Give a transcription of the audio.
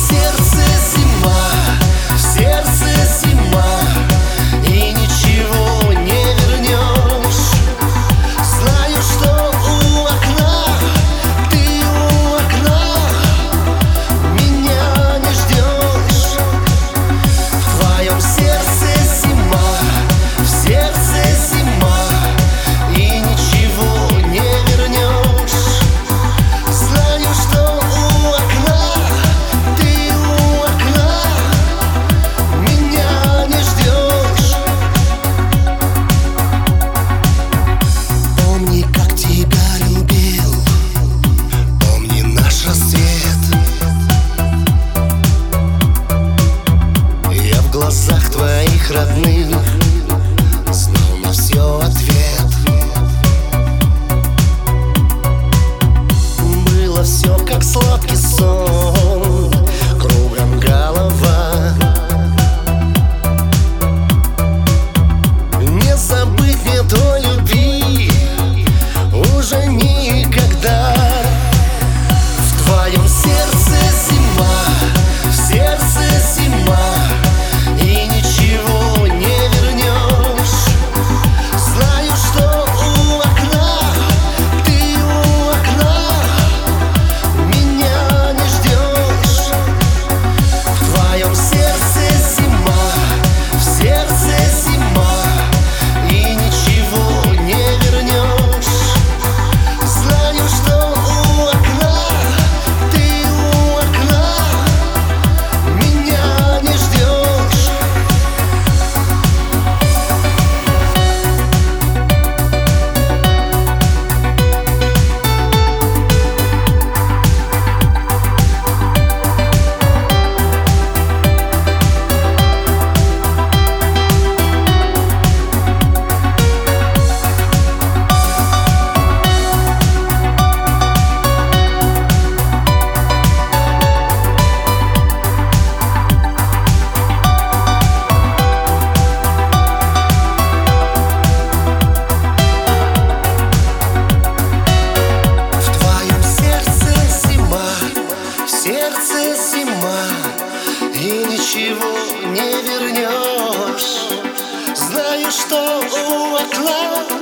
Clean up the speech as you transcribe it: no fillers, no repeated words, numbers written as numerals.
сердце зима, в сердце зима, и ничего не вернешь. Знаю, что у окна, ты у окна, меня не ждешь. В твоем сердце зима, в сердце зима, и ничего не вернешь. Знаю, что у окна, ты у окна, меня не ждешь. Помни, как тебя любил, помни наш рассвет. Я в глазах твоих родных знал на все ответ. Было все как сладкий сон, кругом голова. Не забыть мне той любви уже никогда. В твоем сердце зима, в сердце зима, и ничего не вернешь. Знаю, что у окна, ты у окна, меня не ждешь. В твоем сердце зима, в сердце зима, и ничего не вернешь. Знаю, что у окна, ты у окна, меня не ждешь. В твоем сердце зима, в сердце зима, и ничего не вернешь. Знаю, что у окна,